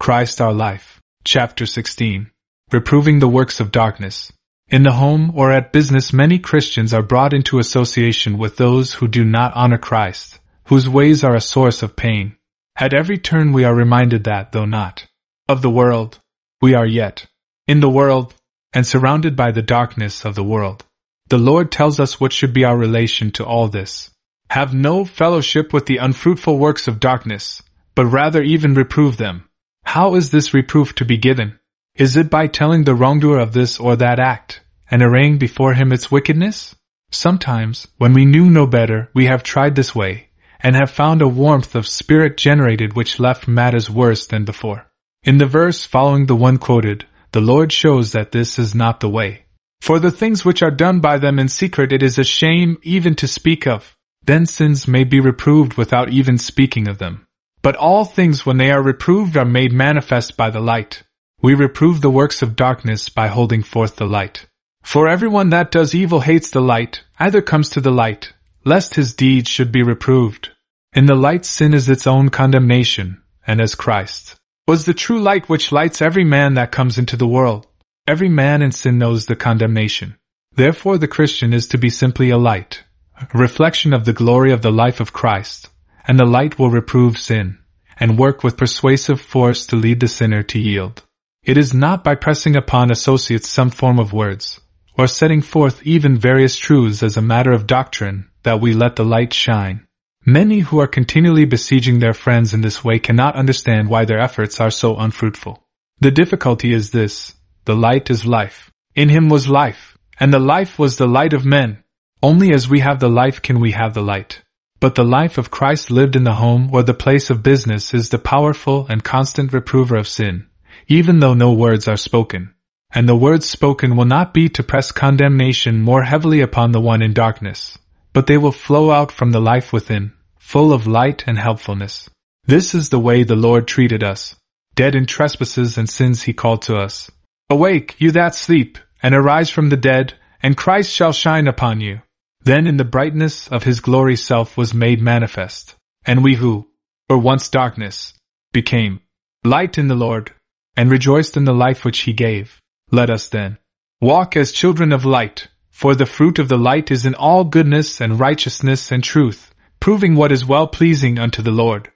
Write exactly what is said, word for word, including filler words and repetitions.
Christ our life. Chapter sixteen. Reproving the works of darkness. In the home or at business, many Christians are brought into association with those who do not honor Christ, whose ways are a source of pain. At every turn we are reminded that, though not of the world, we are yet in the world, and surrounded by the darkness of the world. The Lord tells us what should be our relation to all this. Have no fellowship with the unfruitful works of darkness, but rather even reprove them. How is this reproof to be given? Is it by telling the wrongdoer of this or that act, and arraying before him its wickedness? Sometimes, when we knew no better, we have tried this way, and have found a warmth of spirit generated which left matters worse than before. In the verse following the one quoted, the Lord shows that this is not the way. For the things which are done by them in secret it is a shame even to speak of. Then sins may be reproved without even speaking of them. But all things when they are reproved are made manifest by the light. We reprove the works of darkness by holding forth the light. For everyone that does evil hates the light, either comes to the light, lest his deeds should be reproved. In the light sin is its own condemnation, and as Christ was the true light which lights every man that comes into the world, every man in sin knows the condemnation. Therefore the Christian is to be simply a light, a reflection of the glory of the life of Christ, and the light will reprove sin, and work with persuasive force to lead the sinner to yield. It is not by pressing upon associates some form of words, or setting forth even various truths as a matter of doctrine, that we let the light shine. Many who are continually besieging their friends in this way cannot understand why their efforts are so unfruitful. The difficulty is this: the light is life. In him was life, and the life was the light of men. Only as we have the life can we have the light. But the life of Christ lived in the home or the place of business is the powerful and constant reprover of sin, even though no words are spoken. And the words spoken will not be to press condemnation more heavily upon the one in darkness, but they will flow out from the life within, full of light and helpfulness. This is the way the Lord treated us. Dead in trespasses and sins he called to us. Awake, you that sleep, and arise from the dead, and Christ shall shine upon you. Then in the brightness of his glory self was made manifest, and we who were once darkness became light in the Lord, and rejoiced in the life which he gave. Let us then walk as children of light, for the fruit of the light is in all goodness and righteousness and truth, proving what is well-pleasing unto the Lord.